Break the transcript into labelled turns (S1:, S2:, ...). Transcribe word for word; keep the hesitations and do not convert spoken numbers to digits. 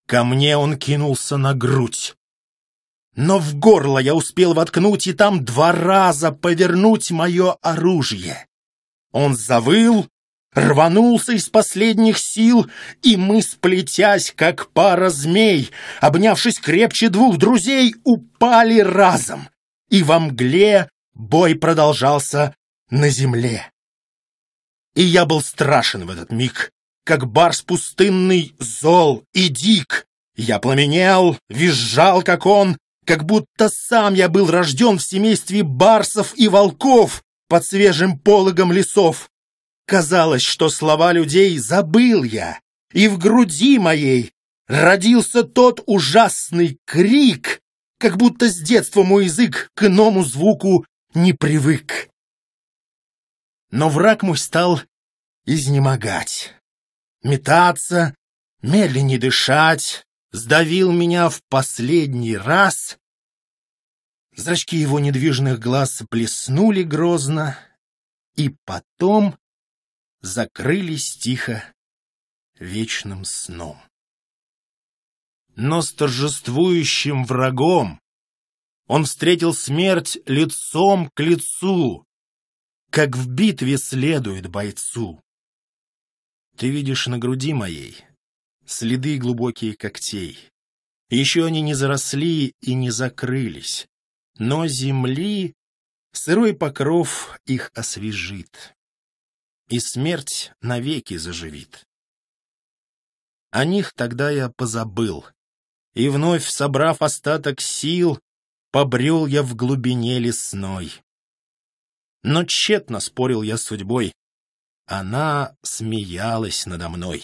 S1: Ко мне он кинулся на грудь. Но в горло я успел воткнуть и там два раза повернуть мое оружие. Он завыл, рванулся из последних сил, и мы, сплетясь, как пара змей, обнявшись крепче двух друзей, упали разом, и во мгле бой продолжался на земле. И я был страшен в этот миг, как барс пустынный, зол и дик. Я пламенел, визжал, как он, как будто сам я был рожден в семействе барсов и волков под свежим пологом лесов. Казалось, что слова людей забыл я, и в груди моей родился тот ужасный крик, как будто с детства мой язык к иному звуку не привык. Но враг мой стал изнемогать, метаться, медленнее дышать, сдавил меня в последний раз. Зрачки его недвижных глаз блеснули грозно, и потом закрылись тихо вечным сном. Но с торжествующим врагом он встретил смерть лицом к лицу, как в битве следует бойцу. Ты видишь на груди моей следы глубокие когтей. Еще они не заросли и не закрылись, но земли сырой покров их освежит, и смерть навеки заживит. О них тогда я позабыл, и вновь, собрав остаток сил, побрел я в глубине лесной. Но тщетно спорил я с судьбой, она смеялась надо мной.